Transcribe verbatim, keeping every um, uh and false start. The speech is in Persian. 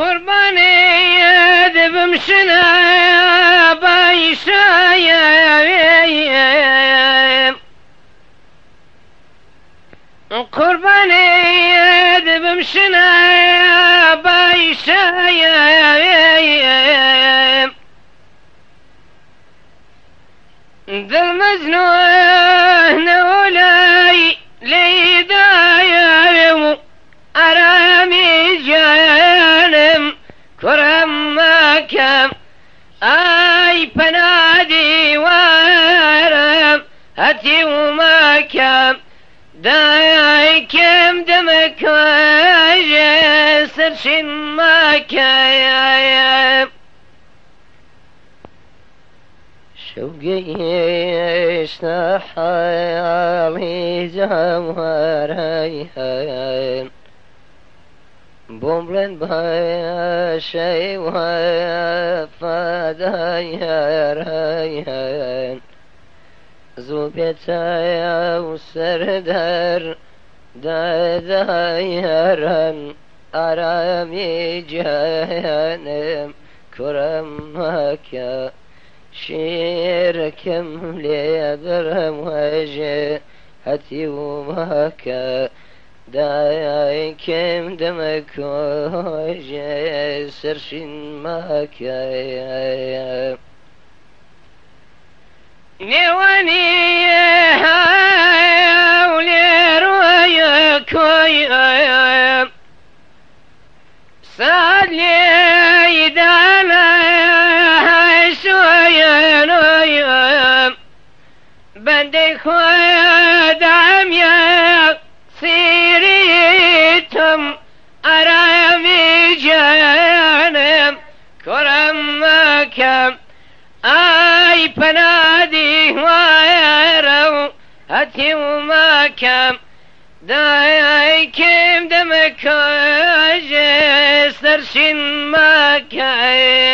قرباني دبمشنا بايشايا قرباني دبمشنا بايشايا دل مزنون ولاي ليدايا أرامي جانم كرم مكام أي بنادي وارم هاتي ومكام داي كم دمك وجسر شن مكام شوقي اشتحالي جمهرين بومبلن باشي وفادايرين زوبيتايا وسردر دادايرن أرامي جانم كرمك شيركم ليدرم وجه هاتي ومكا داي كم دمك وجه سرشن مكا نواني هاولي روايك ويا سادلي دانا شويا نويا بندي خويا دعم يا سيريتم أرامي جانم كرم مكام أي بنادي ويرو هاتي ومكام داي كم دمك جسر شن مكام